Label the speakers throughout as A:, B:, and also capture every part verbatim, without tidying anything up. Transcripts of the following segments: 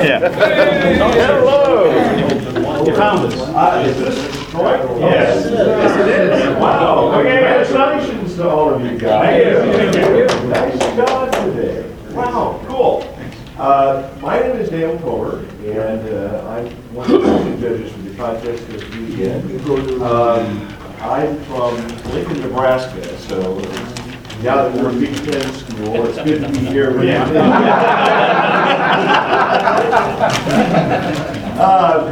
A: Yeah.
B: Hello. You found us. Uh, is this Troy? Yes. Yes, it is. Wow. Okay, congratulations to all of you guys. Nice job today. Wow, cool. Uh, my name is Dale Kohler, and uh, I'm one of the judges for the contest this weekend. Um, I'm from Lincoln, Nebraska, so now that we're a Big Ten school, it's good to be here with you. uh,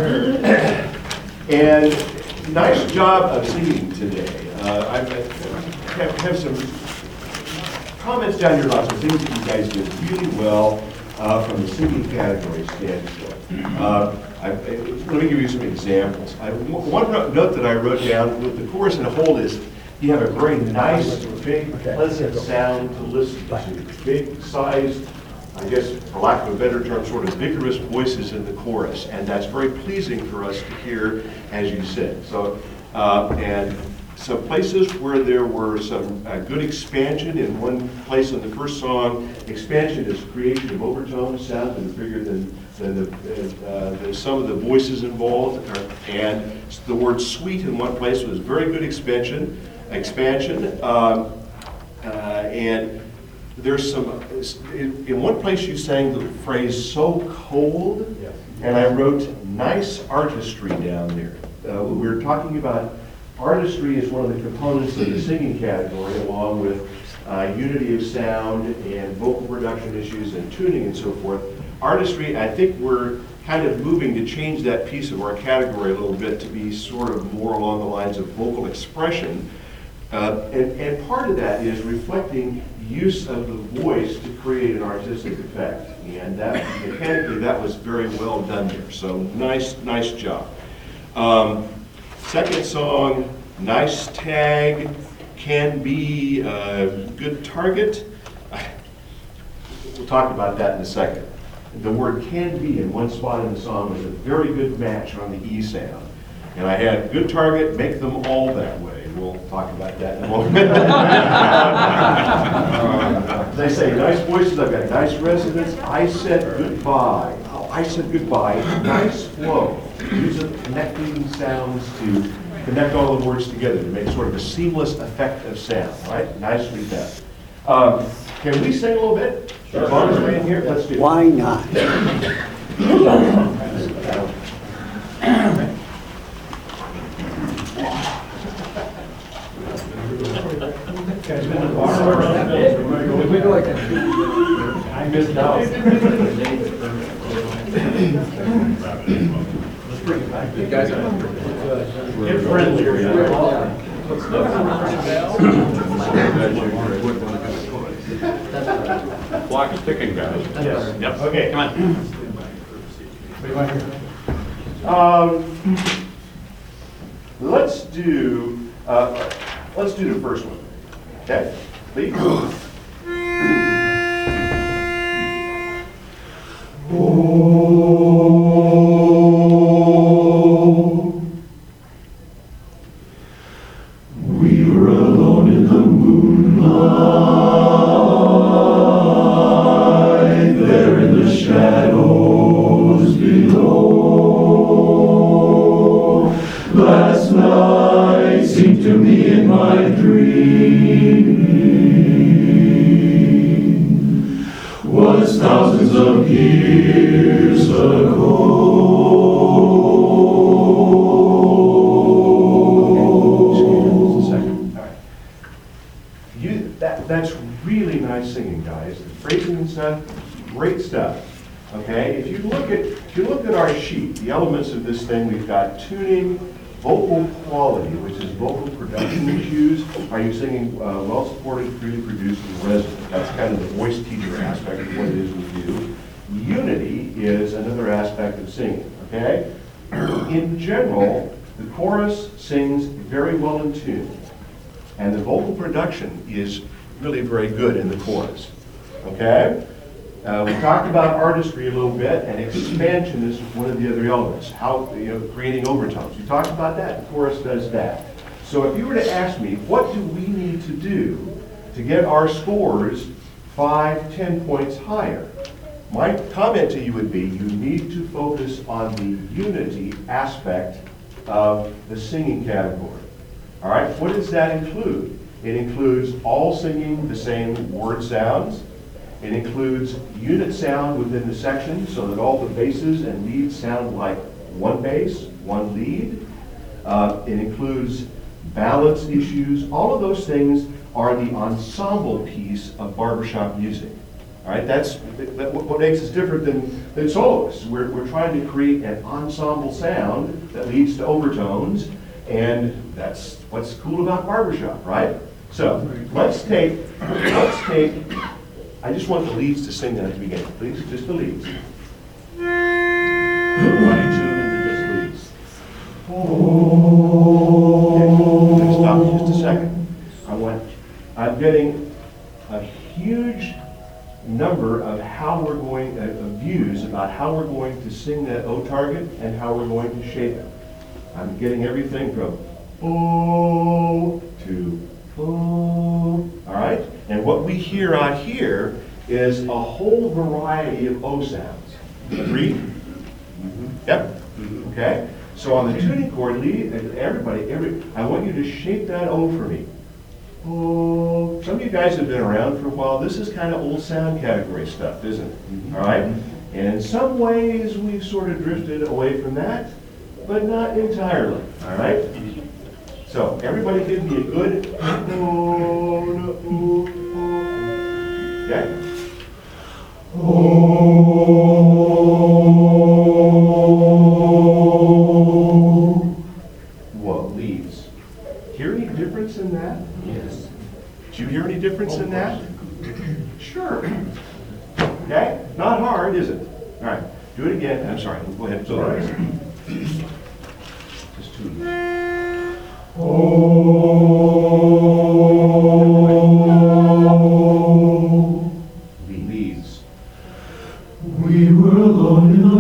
B: and nice job of singing today. Uh, I have, have some comments down here about some things that you guys did really well uh, from the singing category standpoint. Uh, I, I, let me give you some examples. I, one note that I wrote down with the chorus and hold is you have a very nice, big, pleasant sound to listen to. Big sized, I guess, for lack of a better term, sort of vigorous voices in the chorus, and that's very pleasing for us to hear as you sing. So, uh, and some places where there were some uh, good expansion. In one place in the first song, expansion is creation of overtones, sound that is bigger than, than the, uh, the, some of the voices involved. And the word sweet in one place was very good expansion. Expansion, um, uh, and there's some. In, in one place, you sang the phrase "so cold," yes. And I wrote "nice artistry" down there. Uh, we were talking about. Artistry is one of the components of the singing category, along with uh, unity of sound and vocal production issues and tuning and so forth. Artistry, I think we're kind of moving to change that piece of our category a little bit to be sort of more along the lines of vocal expression. Uh, and, and part of that is reflecting use of the voice to create an artistic effect. And that, mechanically, that was very well done there. So nice, nice job. Um, Second song, nice tag, can be a good target. We'll talk about that in a second. The word can be in one spot in the song was a very good match on the E sound. And I had good target, make them all that way. We'll talk about that in a moment. uh, they say nice voices, I've got nice resonance. I said goodbye. Oh, I said goodbye. Nice flow. Use of connecting sounds to connect all the words together to make sort of a seamless effect of sound, right? Nicely done. Um, can we sing a little bit? Sure. As long as we're in here, let's do it.
C: Why not?
B: I missed out. You guys get friendlier.
D: Clock is ticking, guys.
B: Yes.
D: Yep.
B: Okay.
D: Come
B: on. Um, let's do. Uh, let's do the first one. Okay. Please.
E: We were alone in the moonlight, there in the shadows below. Last night seemed to me in my dream was thousands of years ago.
B: That's really nice singing, guys. The phrasing and stuff, great stuff. Okay, if you look at if you look at our sheet, the elements of this thing, we've got tuning, vocal quality, which is vocal production issues. Are you singing uh, well supported, freely produced, and resonant? That's kind of the voice teacher aspect of what it is we do. Unity is another aspect of singing. Okay, in general, the chorus sings very well in tune, and the vocal production is really very good in the chorus, okay? Uh, we talked about artistry a little bit, and expansion is one of the other elements, how, you know, creating overtones. We talked about that, the chorus does that. So if you were to ask me, what do we need to do to get our scores five, ten points higher? My comment to you would be, you need to focus on the unity aspect of the singing category. All right, what does that include? It includes all singing the same word sounds. It includes unit sound within the section so that all the basses and leads sound like one bass, one lead. Uh, it includes balance issues. All of those things are the ensemble piece of barbershop music. All right, that's that, what makes us different than, than soloists. We're, we're trying to create an ensemble sound that leads to overtones, and that's what's cool about barbershop, right? So let's take, let's take, I just want the leads to sing that at the beginning, please, just the leads.
D: Running tune and then just leads.
B: Okay, stop just a second. I want, I'm getting a huge number of how we're going, uh, of views about how we're going to sing that O target and how we're going to shape it. I'm getting everything from O to O, all right? And what we hear out here is a whole variety of O sounds. Agreed? Mm-hmm. Yep. Okay? So on the tuning chord, lead, everybody, every, I want you to shape that O for me. Oh, some of you guys have been around for a while. This is kind of old sound category stuff, isn't it? Mm-hmm. All right? And in some ways, we've sort of drifted away from that, but not entirely. All right? So, everybody give me a good oh, no, oh, oh. Okay? Oh. What leads? Hear any difference in that?
D: Yes.
B: Did you hear any difference in that? Sure. Okay? Not hard, is it? All right. Do it again. I'm sorry. Go ahead. So just two. Oh. Leads.
E: We were alone in the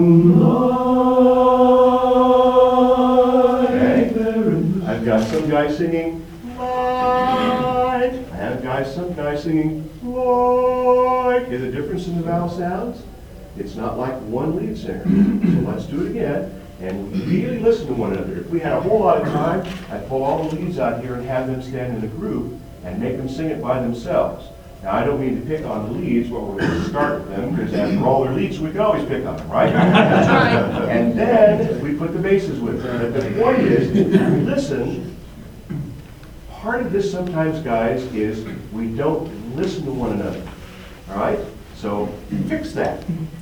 E: moonlight.
B: Okay. I've got some guy singing light. I have guys, some guys singing light. Hear the difference in the vowel sounds? It's not like one lead singer. So let's do it again and really listen to one another. If we had a whole lot of time, I'd pull all the leads out here and have them stand in a group and make them sing it by themselves. Now, I don't mean to pick on the leads, but we're going to start with them, because after all, they're leads, we can always pick on them, right?
A: That's right.
B: And then we put the basses with them. But the point is, listen. Part of this sometimes, guys, is we don't listen to one another. All right? So fix that.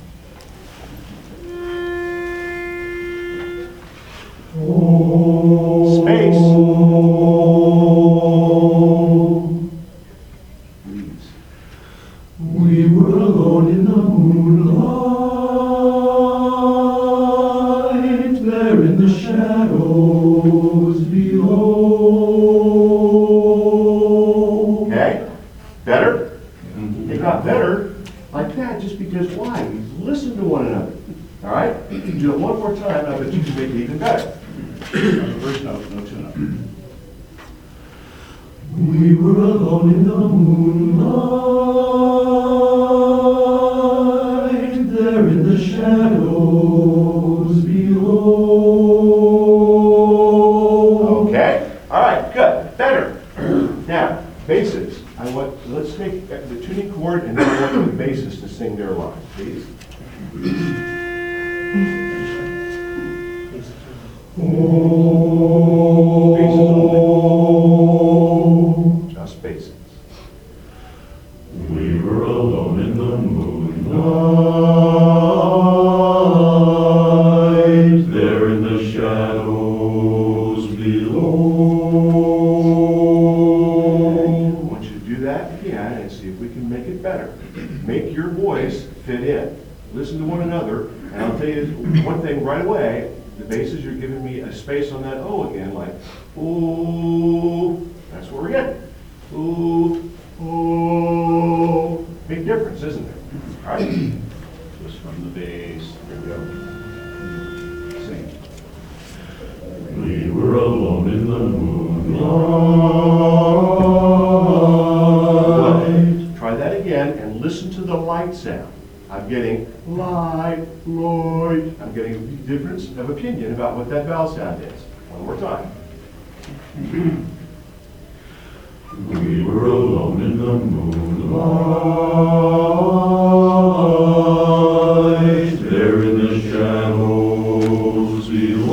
B: Space. Leads.
E: We were alone in the moonlight, there in the shadows below.
B: Okay? Better? It got better like that just because why? We listen to one another. All right? Do it one more time, I bet you can make it even better.
D: On the first note, no tune-up.
E: We were alone in the moonlight, there in the shadows below.
B: Okay? All right, good. Better. Now, basses. I want, let's take the tuning chord and then I want the basses to sing their line, please.
E: Oh,
B: Basses only. Just basses.
E: we were alone in the moonlight, there in the shadows below.
B: I want you to do that again and see if we can make it better. Make your voice fit in. Listen to one another, and I'll tell you one thing right away. The basses, you're giving me a space on that O again, like, ooh, that's what we're getting. Ooh, ooh. Big difference, isn't there? All right?
D: Just from the bass.
B: Here we go. Sing.
E: We were alone in the moonlight.
B: Try that again and listen to the light sound. I'm getting light, light. point, I'm getting a difference of opinion about what that vowel sound is. One more time.
E: We were alone in the moonlight, there in the shadows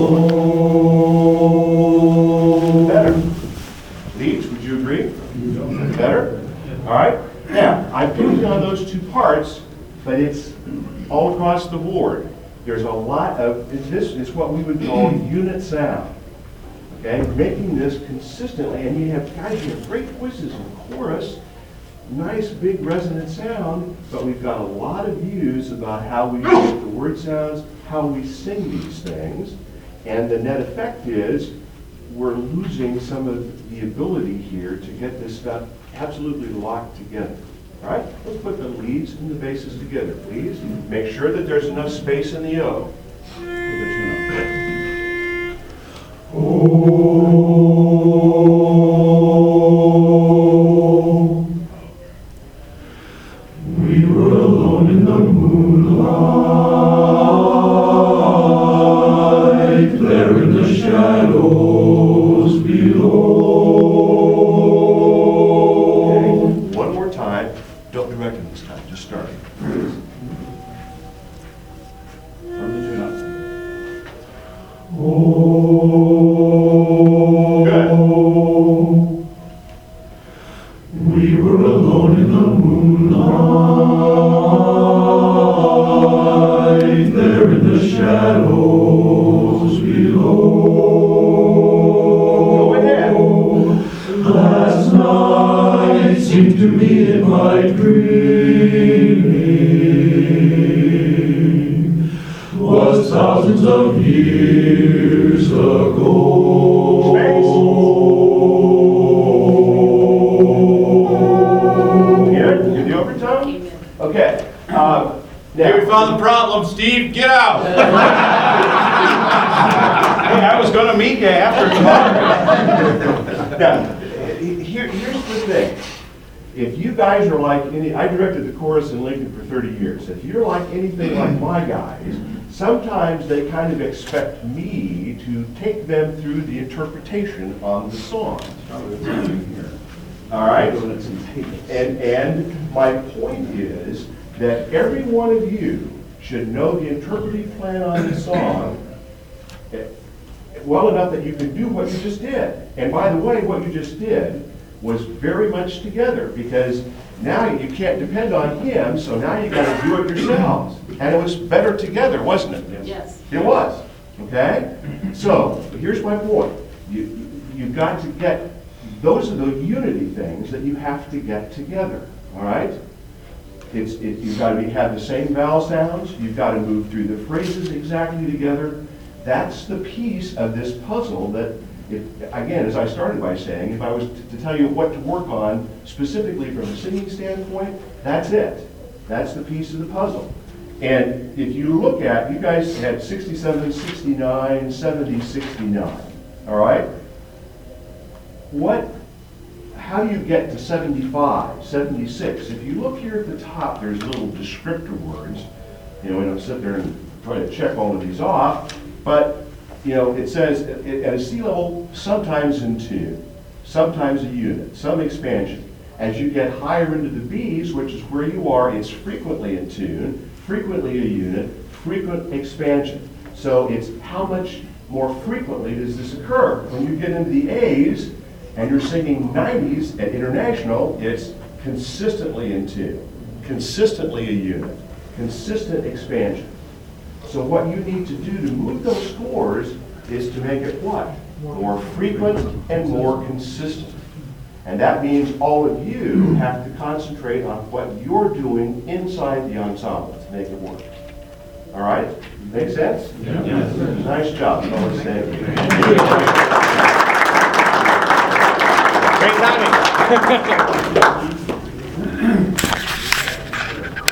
E: below.
B: Better. Leeds, would you agree? Better? All right. Now, I'm picking on those two parts, but it's all across the board. There's a lot of, this is what we would call unit sound. Okay, making this consistently, and you have guys, you have great voices and chorus, nice big resonant sound, but we've got a lot of views about how we get the word sounds, how we sing these things, and the net effect is we're losing some of the ability here to get this stuff absolutely locked together. All right, let's put the leads and the basses together, please. Make sure that there's enough space in the O.
E: Oh, we were alone in the moonlight, there in the shadows below.
B: Okay, one more time. Don't direct it this time, just start.
D: From the tune up.
E: Oh,
B: Good.
E: We were alone in the moonlight, there in the shadows below.
B: Go ahead.
E: Last night seemed to me in my dream was thousands of years ago.
B: Here, you the overtone? Okay. Um,
A: Here we
B: now,
A: found the problem, Steve. Get out.
D: Hey, I was gonna meet you after tomorrow.
B: now here, here's the thing. If you guys are like any, I directed the chorus in Lincoln for thirty years. If you're like anything like my guys, sometimes they kind of expect me to take them through the interpretation on the song. All right? And, and my point is that every one of you should know the interpretive plan on the song eh, well enough that you can do what you just did. And by the way, what you just did was very much together, because now you can't depend on him, so now you got to do it yourselves. And it was better together, wasn't it?
C: Yes.
B: It was, okay? So, here's my point. You, you've got to get, those are the unity things that you have to get together, all right? It's, it, you've got to be, have the same vowel sounds, you've got to move through the phrases exactly together. That's the piece of this puzzle that, if, again, as I started by saying, if I was to, to tell you what to work on specifically from a singing standpoint, that's it. That's the piece of the puzzle. And if you look at, you guys had sixty-seven, sixty-nine, seventy, sixty-nine, all right? What, how do you get to seventy-five, seventy-six? If you look here at the top, there's little descriptor words. You know, we don't sit there and try to check all of these off, but you know, it says at at a C level, sometimes in tune, sometimes a unit, some expansion. As you get higher into the B's, which is where you are, it's frequently in tune, frequently a unit, frequent expansion. So it's how much more frequently does this occur? When you get into the A's and you're singing nineties at international, it's consistently in tune, consistently a unit, consistent expansion. So what you need to do to move those scores is to make it what? More frequent and more consistent. And that means all of you have to concentrate on what you're doing inside the ensemble to make it work. All right? Make sense?
D: Yes.
B: Nice job, fellas. Thank you.
A: Great timing.